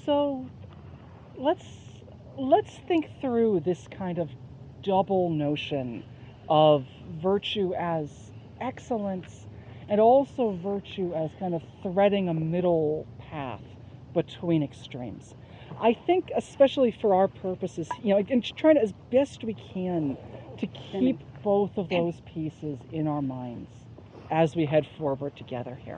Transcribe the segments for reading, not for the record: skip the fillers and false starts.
So let's let's think through this kind of double notion of virtue as excellence and also virtue as kind of threading a middle path between extremes. I think, especially for our purposes, and trying to, as best we can, to keep both of those pieces in our minds as we head forward together here.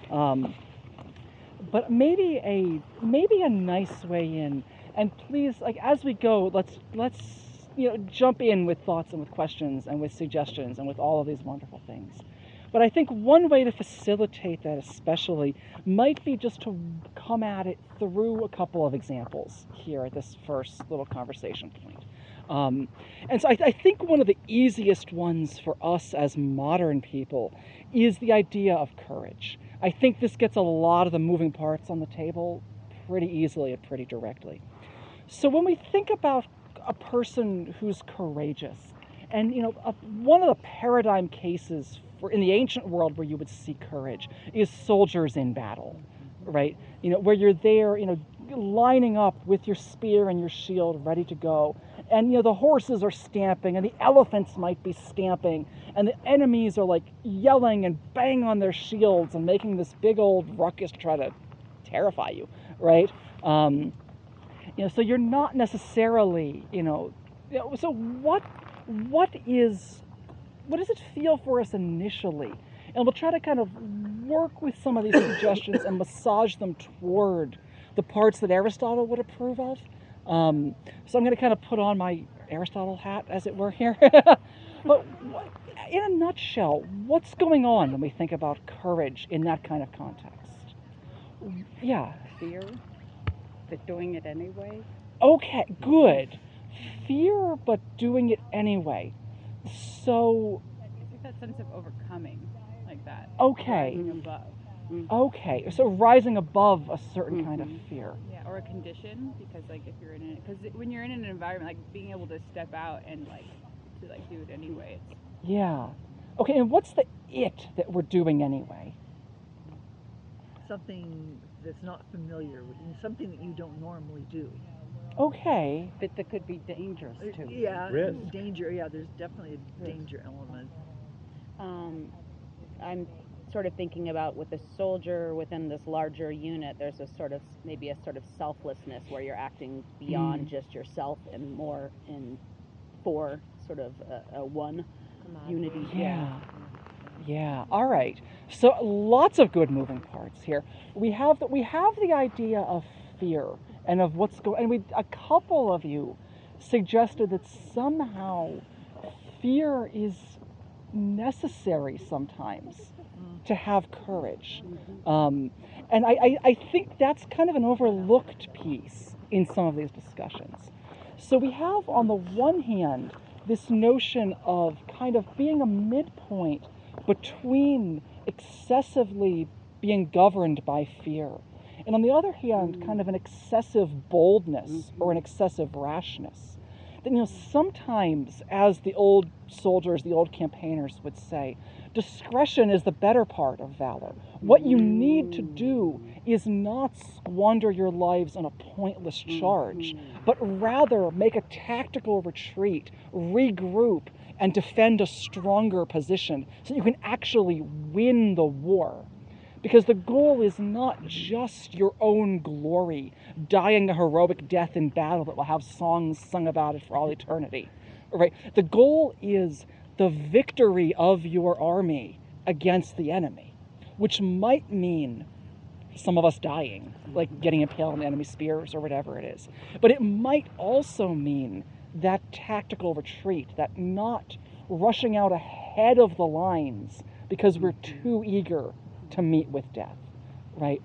But maybe a nice way in, and please, like as we go, let's jump in with thoughts and with questions and with suggestions and with all of these wonderful things. But I think one way to facilitate that especially might be just to come at it through a couple of examples here at this first little conversation point. And so I think one of the easiest ones for us as modern people is the idea of courage. I think this gets a lot of the moving parts on the table pretty easily and pretty directly. So when we think about a person who's courageous, and one of the paradigm cases in the ancient world where you would see courage is soldiers in battle, right? Where you're there, lining up with your spear and your shield ready to go. And, the horses are stamping and the elephants might be stamping and the enemies are like yelling and banging on their shields and making this big old ruckus to try to terrify you, right? So you're not necessarily, so what does it feel for us initially? And we'll try to kind of work with some of these suggestions and massage them toward the parts that Aristotle would approve of. So I'm going to kind of put on my Aristotle hat, as it were, here. But in a nutshell, what's going on when we think about courage in that kind of context? Yeah. Fear, but doing it anyway. Okay, good. Fear, but doing it anyway. So, I think that sense of overcoming, like that. Okay. Rising above. Okay, so rising above a certain kind of fear. Yeah, or a condition, because like if you're in it, because when you're in an environment, like being able to step out and to do it anyway. Yeah. Okay, and what's the it that we're doing anyway? Something that's not familiar, something that you don't normally do. Okay. But that could be dangerous too. Yeah, Risk. danger. Yeah, there's definitely a danger element. I'm sort of thinking about with a soldier within this larger unit, there's maybe a sort of selflessness where you're acting beyond just yourself and more for sort of a one unity. Yeah. All right. So lots of good moving parts here. We have the idea of fear and of what's going. And a couple of you suggested that somehow fear is necessary sometimes to have courage. And I think that's kind of an overlooked piece in some of these discussions. So we have, on the one hand, this notion of kind of being a midpoint between excessively being governed by fear, and on the other hand, kind of an excessive boldness or an excessive rashness. That, sometimes, as the old soldiers, the old campaigners would say, discretion is the better part of valor. What you need to do is not squander your lives on a pointless charge, but rather make a tactical retreat, regroup, and defend a stronger position so you can actually win the war. Because the goal is not just your own glory, dying a heroic death in battle that will have songs sung about it for all eternity. Right? The goal is the victory of your army against the enemy, which might mean some of us dying, like getting impaled on enemy spears or whatever it is. But it might also mean that tactical retreat, that not rushing out ahead of the lines because we're too eager to meet with death, right?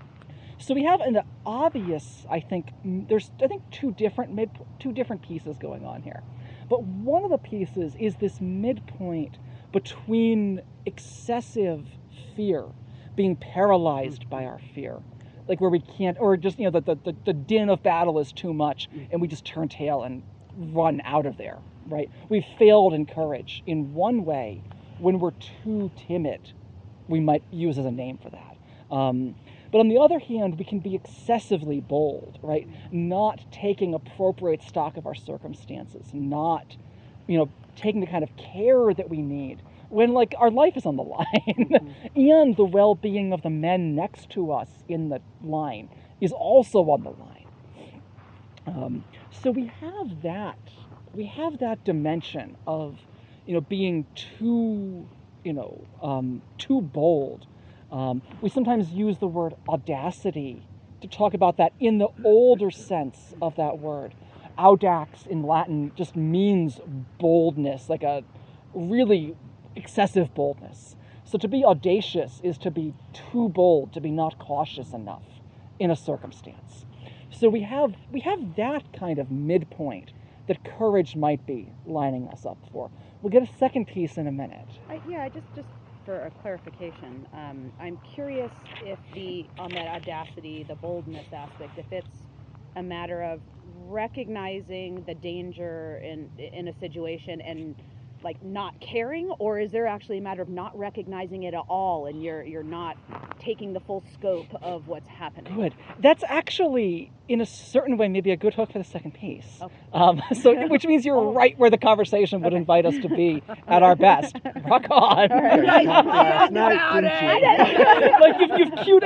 So we have in the obvious, I think, there's two different pieces going on here. But one of the pieces is this midpoint between excessive fear, being paralyzed by our fear, like where we can't, or just, the din of battle is too much and we just turn tail and run out of there, right? We've failed in courage in one way when we're too timid. We might use as a name for that. But on the other hand, we can be excessively bold, right? Not taking appropriate stock of our circumstances, not, taking the kind of care that we need when, like, our life is on the line, and the well-being of the men next to us in the line is also on the line. So we have that dimension of, being too bold. We sometimes use the word audacity to talk about that in the older sense of that word. Audax in Latin just means boldness, like a really excessive boldness. So to be audacious is to be too bold, to be not cautious enough in a circumstance. So we have that kind of midpoint that courage might be lining us up for. We'll get a second piece in a minute. Just for a clarification, I'm curious if on that audacity, the boldness aspect, if it's a matter of recognizing the danger in a situation and like not caring, or is there actually a matter of not recognizing it at all and you're not taking the full scope of what's happening? Good. That's actually, in a certain way, maybe a good hook for the second piece. Okay. Which means you're right where the conversation would invite us to be at our best. Rock on. Last night, didn't you? Like you've cued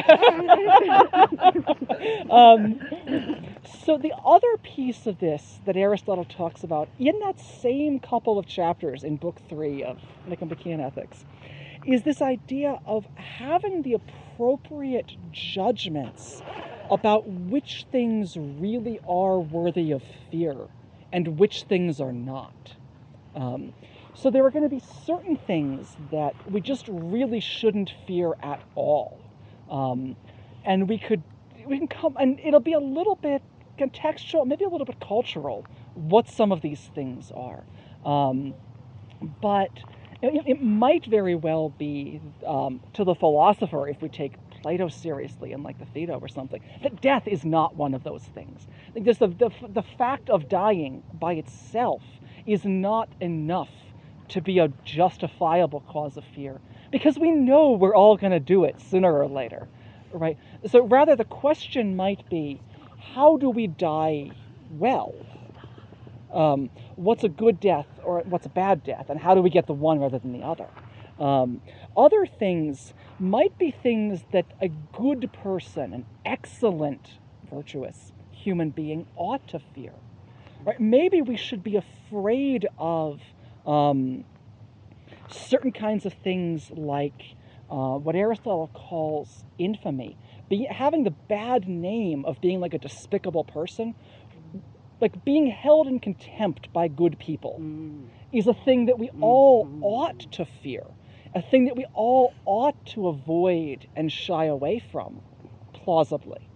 So the other piece of this that Aristotle talks about in that same couple of chapters in Book 3 of Nicomachean Ethics is this idea of having the appropriate judgments about which things really are worthy of fear and which things are not. So there are going to be certain things that we just really shouldn't fear at all. And we can come, and it'll be a little bit contextual, maybe a little bit cultural, what some of these things are. But it might very well be, to the philosopher, if we take Plato seriously and like the Phaedo or something, that death is not one of those things. Just the fact of dying by itself is not enough to be a justifiable cause of fear, because we know we're all going to do it sooner or later, right? So rather the question might be, how do we die well? What's a good death or what's a bad death, and how do we get the one rather than the other? Other things might be things that a good person, an excellent, virtuous human being ought to fear. Right? Maybe we should be afraid of certain kinds of things like what Aristotle calls infamy. Having the bad name of being like a despicable person, like being held in contempt by good people, is a thing that we all ought to fear, a thing that we all ought to avoid and shy away from, plausibly.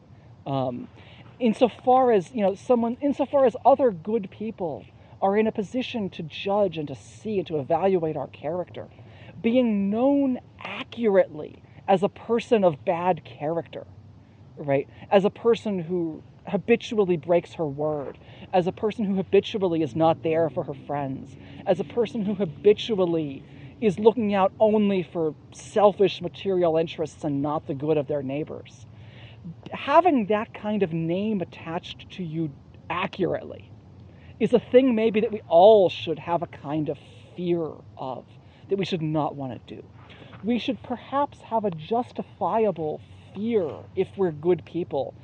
Insofar as other good people are in a position to judge and to see and to evaluate our character, being known accurately as a person of bad character, right? As a person who habitually breaks her word, as a person who habitually is not there for her friends, as a person who habitually is looking out only for selfish material interests and not the good of their neighbors. Having that kind of name attached to you accurately is a thing maybe that we all should have a kind of fear of, that we should not want to do. We should perhaps have a justifiable fear, if we're good people,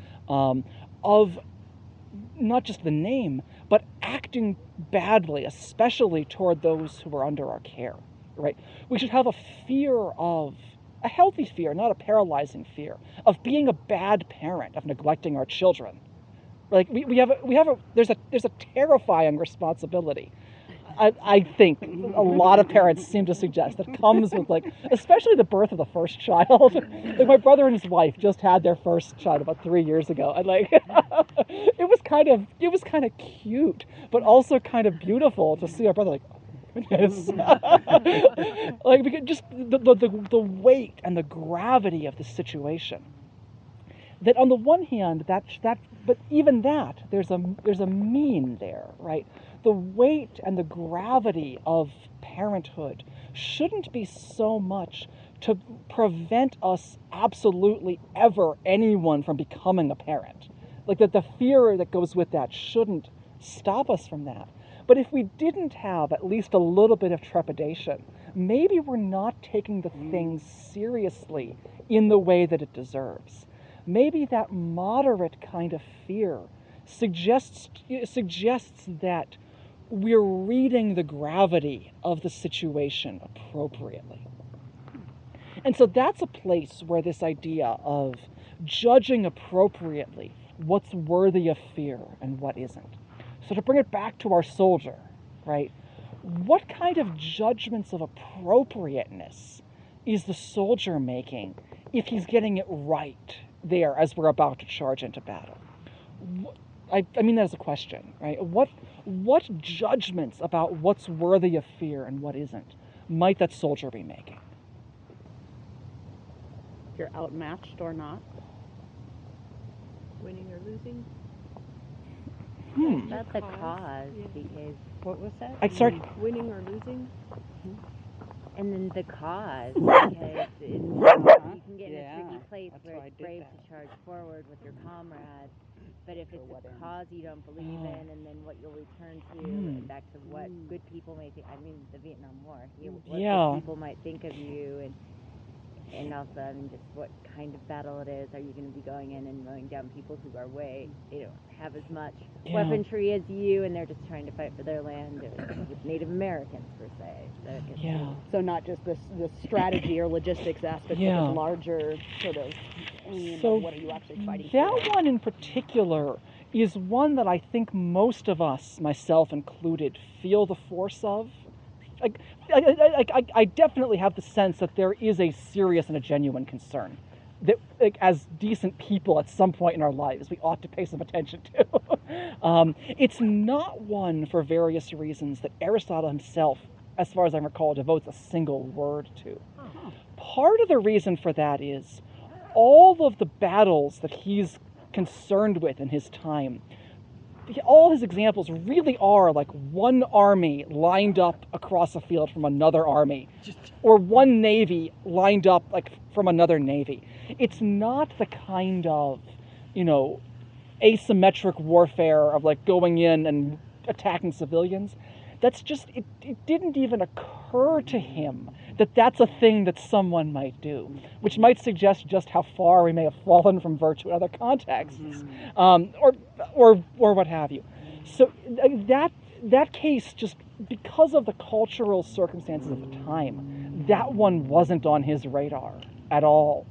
of not just the name, but acting badly, especially toward those who are under our care, right? We should have a fear of, a healthy fear, not a paralyzing fear, of being a bad parent, of neglecting our children. Like there's a terrifying responsibility. I think a lot of parents seem to suggest that comes with, like, especially the birth of the first child. Like, my brother and his wife just had their first child about 3 years ago, and like it was kind of cute, but also kind of beautiful to see our brother like, oh, goodness. Like, because just the weight and the gravity of the situation. That on the one hand, but even that, there's a mean there, right? The weight and the gravity of parenthood shouldn't be so much to prevent us absolutely ever, anyone, from becoming a parent. Like that the fear that goes with that shouldn't stop us from that. But if we didn't have at least a little bit of trepidation, maybe we're not taking the thing seriously in the way that it deserves. Maybe that moderate kind of fear suggests that we're reading the gravity of the situation appropriately. And so that's a place where this idea of judging appropriately what's worthy of fear and what isn't. So to bring it back to our soldier, right? What kind of judgments of appropriateness is the soldier making if he's getting it right there as we're about to charge into battle? I mean that as a question, right? What judgments about what's worthy of fear and what isn't might that soldier be making? If you're outmatched or not. Winning or losing? About the cause, because What was that? I'd start. Winning or losing? and then the cause, because you can get in a Yeah, tricky place that's where why I it's did brave that. to charge forward with your comrade, but if it's a cause you don't believe in, and then what you'll return to, and back to what good people may think. I mean, the Vietnam War. What Yeah. good people might think of you, and also, I mean, just what kind of battle it is. Are you going to be going in and mowing down people who are they don't have as much weaponry as you, and they're just trying to fight for their land, or with Native Americans per se. So it gets Yeah. So not just the strategy or logistics aspect, Yeah. but this larger sort of aim So of what are you actually fighting that for. one in particular is one that I think most of us, myself included, feel the force of. I definitely have the sense that there is a serious and a genuine concern that, like, as decent people at some point in our lives, we ought to pay some attention to. It's not one, for various reasons, that Aristotle himself, as far as I recall, devotes a single word to. Part of the reason for that is all of the battles that he's concerned with in his time, all his examples really are like one army lined up across a field from another army, or one navy lined up like from another navy. It's not the kind of, asymmetric warfare of like going in and attacking civilians. That's just, it didn't even occur to him that that's a thing that someone might do, which might suggest just how far we may have fallen from virtue in other contexts, or what have you. So that case, just because of the cultural circumstances of the time, that one wasn't on his radar at all.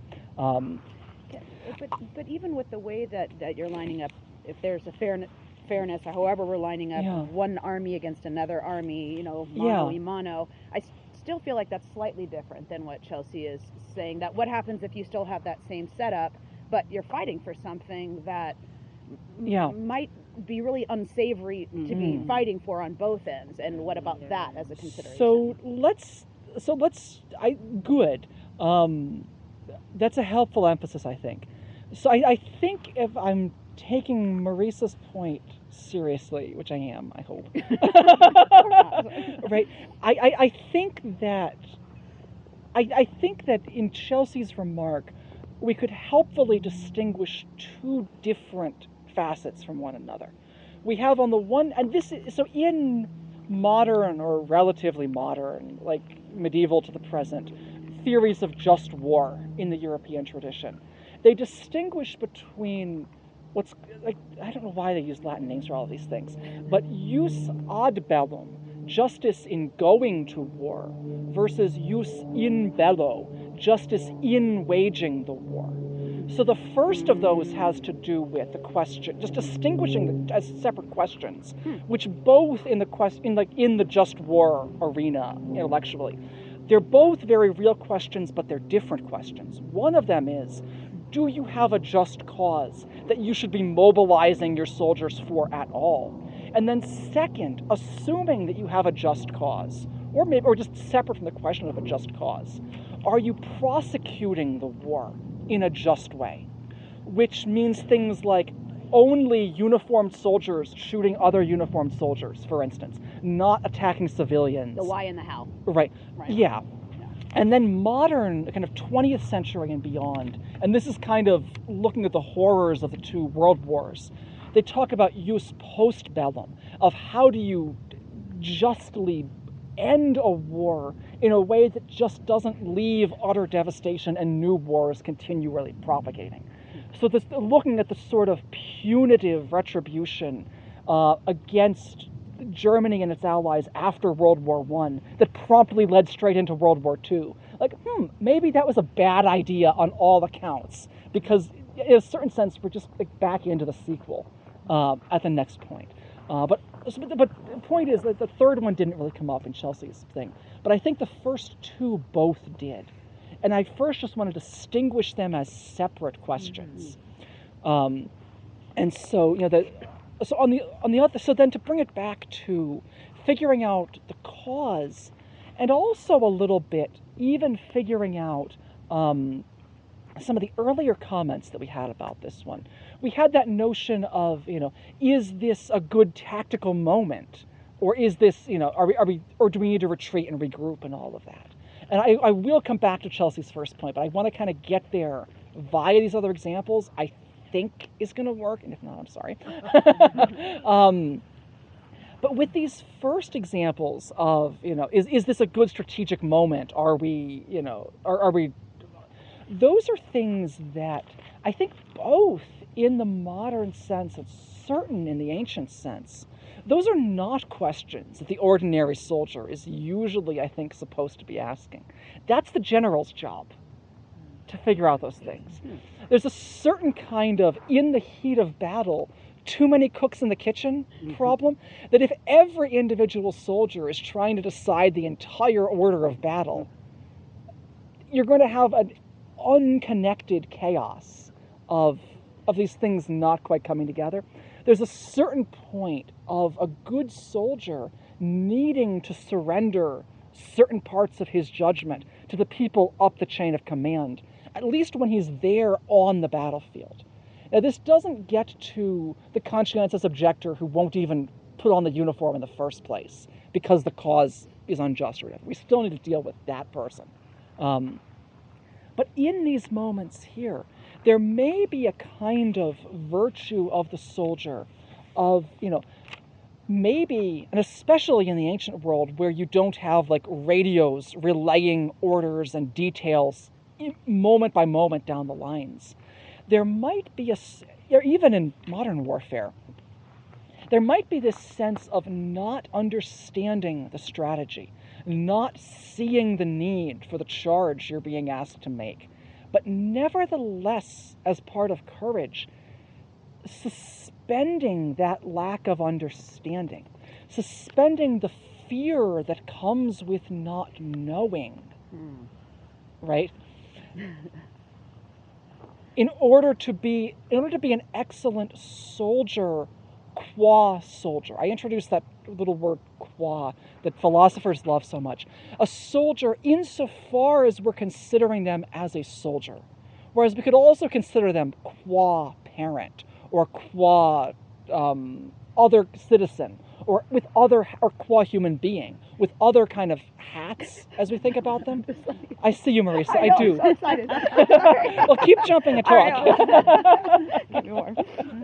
But even with the way that you're lining up, if there's a fairness, or however we're lining up one army against another army, mano a mano, I still feel like that's slightly different than what Chelsea is saying. That what happens if you still have that same setup, but you're fighting for something that might be really unsavory to be fighting for on both ends, and what about that as a consideration? So let's good. That's a helpful emphasis, I think. So I think if I'm taking Marissa's point seriously, which I am, I hope. Right. I think that in Chelsea's remark, we could helpfully distinguish two different facets from one another. We have on the one, and this is, so in modern or relatively modern, like medieval to the present, theories of just war in the European tradition, they distinguish between what's, like, I don't know why they use Latin names for all of these things, but jus ad bellum, justice in going to war, versus jus in bello, justice in waging the war. So the first of those has to do with the question, just distinguishing them as separate questions, which both in the just war arena intellectually, they're both very real questions, but they're different questions. One of them is, do you have a just cause that you should be mobilizing your soldiers for at all? And then second, assuming that you have a just cause, or just separate from the question of a just cause, are you prosecuting the war in a just way? Which means things like only uniformed soldiers shooting other uniformed soldiers, for instance, not attacking civilians. The why and the how. Right. Yeah. And then modern, kind of 20th century and beyond, and this is kind of looking at the horrors of the two world wars, they talk about jus post bellum, of how do you justly end a war in a way that just doesn't leave utter devastation and new wars continually propagating. So this, looking at the sort of punitive retribution against Germany and its allies after World War I that promptly led straight into World War II. Like, maybe that was a bad idea on all accounts, because in a certain sense we're just like back into the sequel at the next point. But the point is that the third one didn't really come up in Chelsea's thing. But I think the first two both did. And I first just want to distinguish them as separate questions. And so, so on the other, so then to bring it back to figuring out the cause, and also a little bit even figuring out some of the earlier comments that we had about this one. We had that notion of, is this a good tactical moment, or is this, are we, or do we need to retreat and regroup and all of that? And I will come back to Chelsea's first point, but I want to kind of get there via these other examples. I think is going to work, and if not, I'm sorry. But with these first examples of, is this a good strategic moment? Are we, are we? Those are things that I think both in the modern sense and certain in the ancient sense, those are not questions that the ordinary soldier is usually, I think, supposed to be asking. That's the general's job, to figure out those things. There's a certain kind of, in the heat of battle, too many cooks in the kitchen problem, that if every individual soldier is trying to decide the entire order of battle, you're going to have an unconnected chaos of these things not quite coming together. There's a certain point of a good soldier needing to surrender certain parts of his judgment to the people up the chain of command, at least when he's there on the battlefield. Now, this doesn't get to the conscientious objector who won't even put on the uniform in the first place because the cause is unjust or whatever. We still need to deal with that person. But in these moments here, there may be a kind of virtue of the soldier of, maybe, and especially in the ancient world where you don't have like radios relaying orders and details moment by moment down the lines, there might be or even in modern warfare, there might be this sense of not understanding the strategy, not seeing the need for the charge you're being asked to make, but nevertheless, as part of courage, suspending that lack of understanding, suspending the fear that comes with not knowing, right? In order to be an excellent soldier, qua soldier. I introduced that little word qua that philosophers love so much. A soldier insofar as we're considering them as a soldier. Whereas we could also consider them qua parent or qua other citizen or qua human being with other kind of hats as we think about them. I see you, Marisa. I do. I'm so excited. Well, keep jumping and talk. Keep me warm.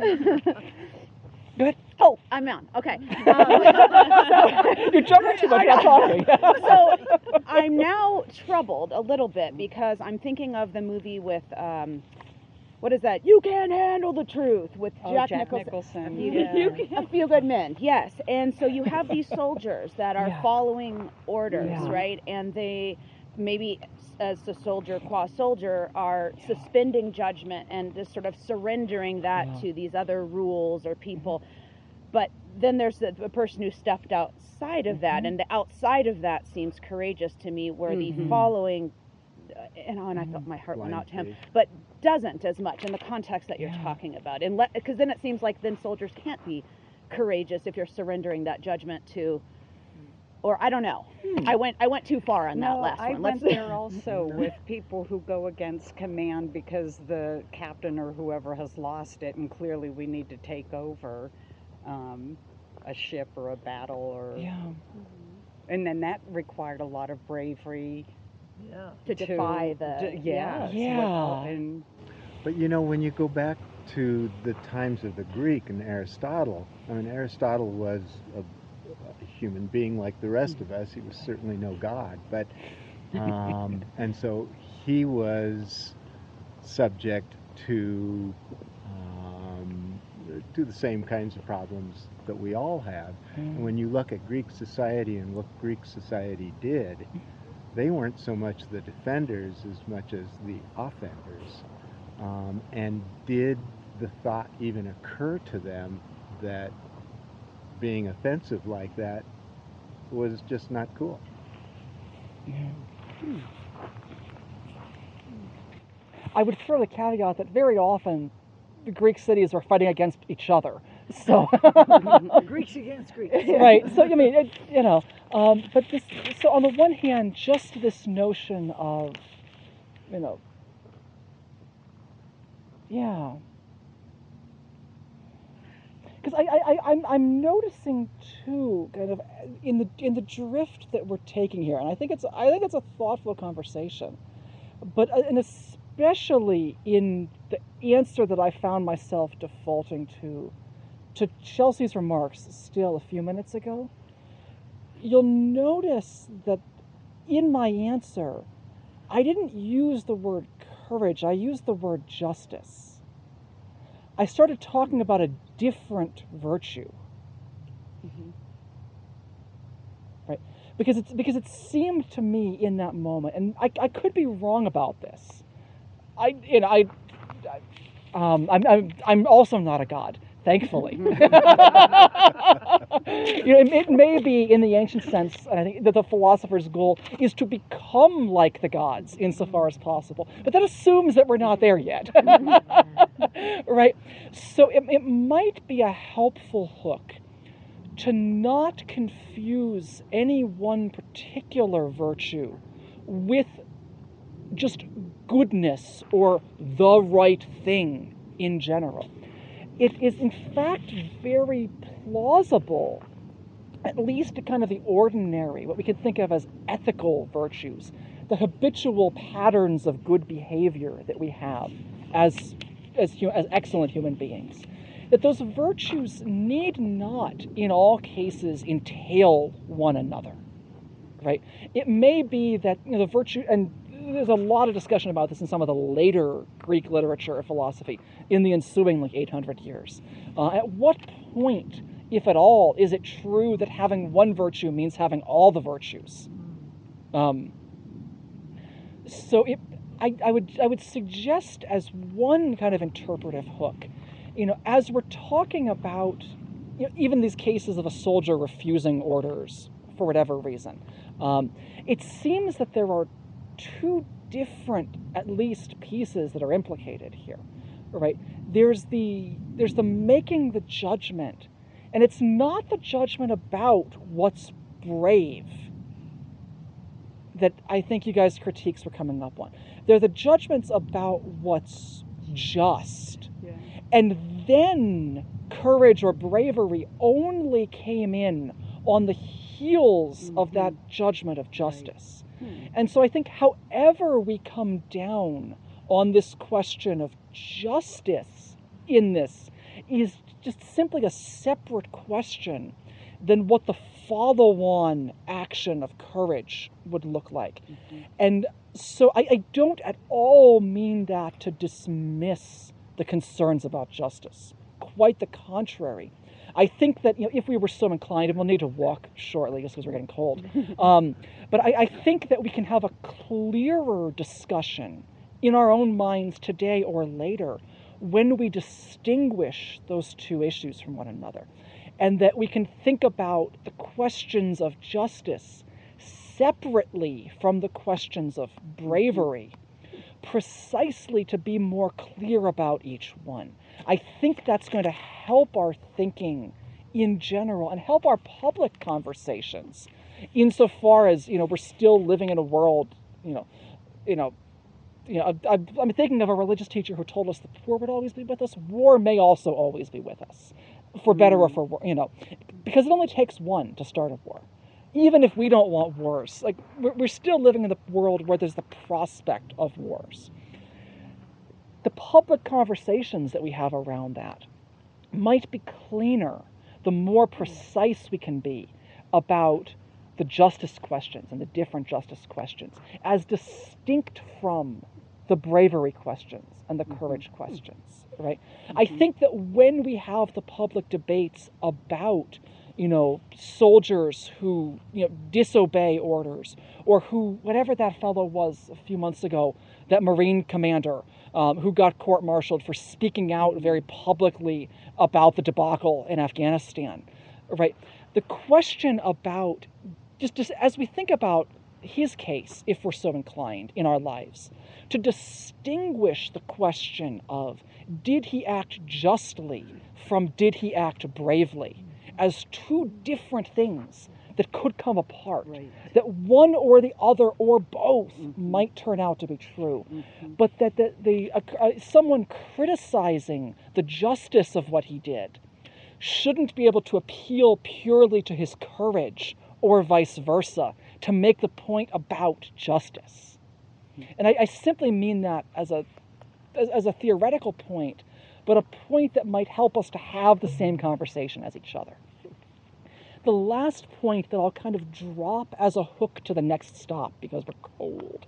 Go ahead. Oh, I'm on. Okay. You're jumping too much while talking. So I'm now troubled a little bit because I'm thinking of the movie with, what is that? You Can't Handle the Truth with Jack Nicholson. A Few Good Men, yes. And so you have these soldiers that are following orders, right? And they maybe, as the soldier, qua soldier, are suspending judgment and just sort of surrendering that to these other rules or people. But then there's the person who stepped outside of that, and the outside of that seems courageous to me, where the following, and I thought my heart went out to him, but doesn't as much in the context that you're talking about. And because then it seems like then soldiers can't be courageous if you're surrendering that judgment to, or I don't know. I went too far on that last one. I went there also with people who go against command because the captain or whoever has lost it, and clearly we need to take over a ship or a battle, or and then that required a lot of bravery Yeah. to defy the yes, Yeah. and But when you go back to the times of the Greek and Aristotle, I mean, Aristotle was a human being like the rest of us. He was certainly no god, but and so he was subject to the same kinds of problems that we all have. And when you look at Greek society and what Greek society did, they weren't so much the defenders as much as the offenders. And did the thought even occur to them that being offensive like that was just not cool? I would throw the caveat that very often the Greek cities were fighting against each other. So Greeks against Greeks. right. So I mean, but this. So on the one hand, just this notion of, yeah. Because I'm noticing too, kind of in the drift that we're taking here, and I think it's a thoughtful conversation, but and especially in the answer that I found myself defaulting to Chelsea's remarks still a few minutes ago, you'll notice that in my answer, I didn't use the word courage, I used the word justice. I started talking about a different virtue. Right? Because it seemed to me in that moment, and I could be wrong about this. I'm also not a god, thankfully. It may be in the ancient sense, and I think that the philosopher's goal is to become like the gods insofar as possible. But that assumes that we're not there yet. Right? So it might be a helpful hook to not confuse any one particular virtue with just goodness or the right thing in general. It is in fact very plausible, at least kind of the ordinary, what we could think of as ethical virtues, the habitual patterns of good behavior that we have as excellent human beings, that those virtues need not in all cases entail one another, right? It may be that the virtue, and there's a lot of discussion about this in some of the later Greek literature or philosophy in the ensuing 800 years. At what point, if at all, is it true that having one virtue means having all the virtues? So I would suggest as one kind of interpretive hook, as we're talking about even these cases of a soldier refusing orders for whatever reason, it seems that there are two different, at least, pieces that are implicated here, right? There's the making the judgment, and it's not the judgment about what's brave that I think you guys' critiques were coming up on. They're the judgments about what's just. Yeah. And then courage or bravery only came in on the heels of that judgment of justice. And so I think however we come down on this question of justice in this is just simply a separate question than what the follow-on action of courage would look like. And so I don't at all mean that to dismiss the concerns about justice. Quite the contrary. I think that if we were so inclined, and we'll need to walk shortly just because we're getting cold, but I think that we can have a clearer discussion in our own minds today or later when we distinguish those two issues from one another, and that we can think about the questions of justice separately from the questions of bravery, precisely to be more clear about each one. I think that's going to help our thinking in general and help our public conversations insofar as, we're still living in a world, I'm thinking of a religious teacher who told us the poor would always be with us. War may also always be with us, for better or for worse, because it only takes one to start a war. even if we don't want wars. Like, we're still living in the world where there's the prospect of wars. The public conversations that we have around that might be cleaner the more precise we can be about the justice questions and the different justice questions, as distinct from the bravery questions and the courage questions, right? I think that when we have the public debates about, soldiers who, disobey orders, or who, whatever that fellow was a few months ago, that Marine commander who got court-martialed for speaking out very publicly about the debacle in Afghanistan, right? The question about, just as we think about his case, if we're so inclined in our lives, to distinguish the question of did he act justly from did he act bravely as two different things that could come apart, that one or the other or both might turn out to be true, but that someone criticizing the justice of what he did shouldn't be able to appeal purely to his courage or vice versa to make the point about justice. And I simply mean that as a theoretical point, but a point that might help us to have the same conversation as each other. The last point that I'll kind of drop as a hook to the next stop, because we're cold,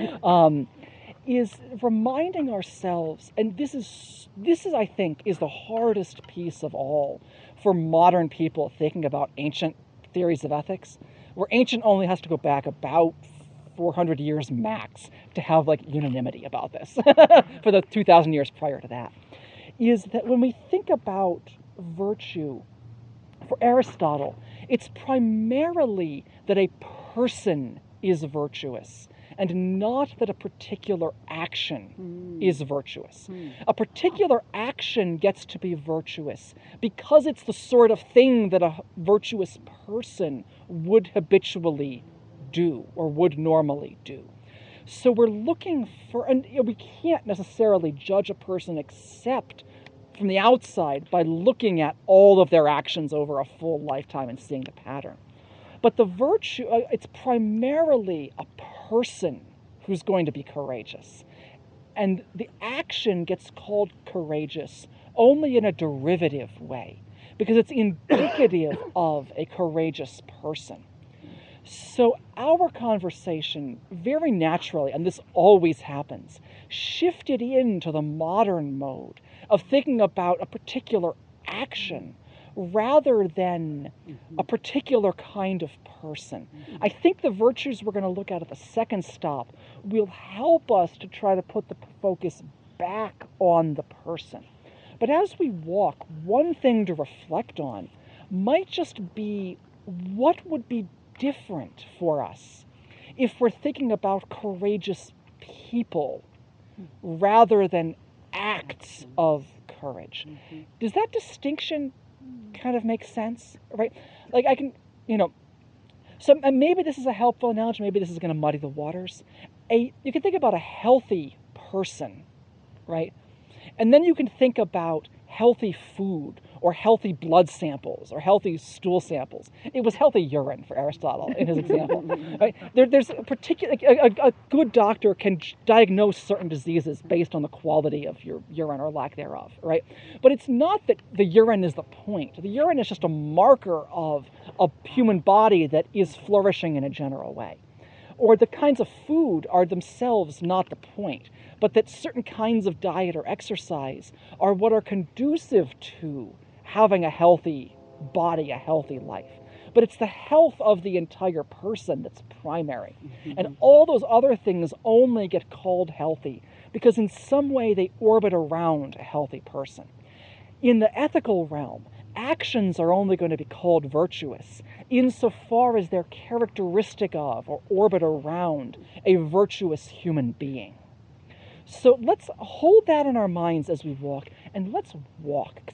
is reminding ourselves, and this is I think is the hardest piece of all for modern people thinking about ancient theories of ethics, where ancient only has to go back about 400 years max to have like unanimity about this for the 2,000 years prior to that, is that when we think about virtue, for Aristotle, it's primarily that a person is virtuous and not that a particular action is virtuous. A particular action gets to be virtuous because it's the sort of thing that a virtuous person would habitually do or would normally do. So we're looking for, and we can't necessarily judge a person except from the outside by looking at all of their actions over a full lifetime and seeing the pattern. But the virtue, it's primarily a person who's going to be courageous. And the action gets called courageous only in a derivative way, because it's indicative of a courageous person. So our conversation, very naturally, and this always happens, shifted into the modern mode of thinking about a particular action rather than a particular kind of person. I think the virtues we're going to look at the second stop will help us to try to put the focus back on the person. But as we walk, one thing to reflect on might just be what would be different for us if we're thinking about courageous people rather than acts of courage. Does that distinction kind of make sense? Right? Like I can, so maybe this is a helpful analogy, maybe this is going to muddy the waters. You can think about a healthy person, right? And then you can think about healthy food or healthy blood samples or healthy stool samples. It was healthy urine for Aristotle in his example. Right? There's a particular, a good doctor can diagnose certain diseases based on the quality of your urine or lack thereof, right? But it's not that the urine is the point. The urine is just a marker of a human body that is flourishing in a general way. Or the kinds of food are themselves not the point, but that certain kinds of diet or exercise are what are conducive to having a healthy body, a healthy life. But it's the health of the entire person that's primary. And all those other things only get called healthy because in some way they orbit around a healthy person. In the ethical realm, actions are only going to be called virtuous insofar as they're characteristic of or orbit around a virtuous human being. So let's hold that in our minds as we walk, and let's walk.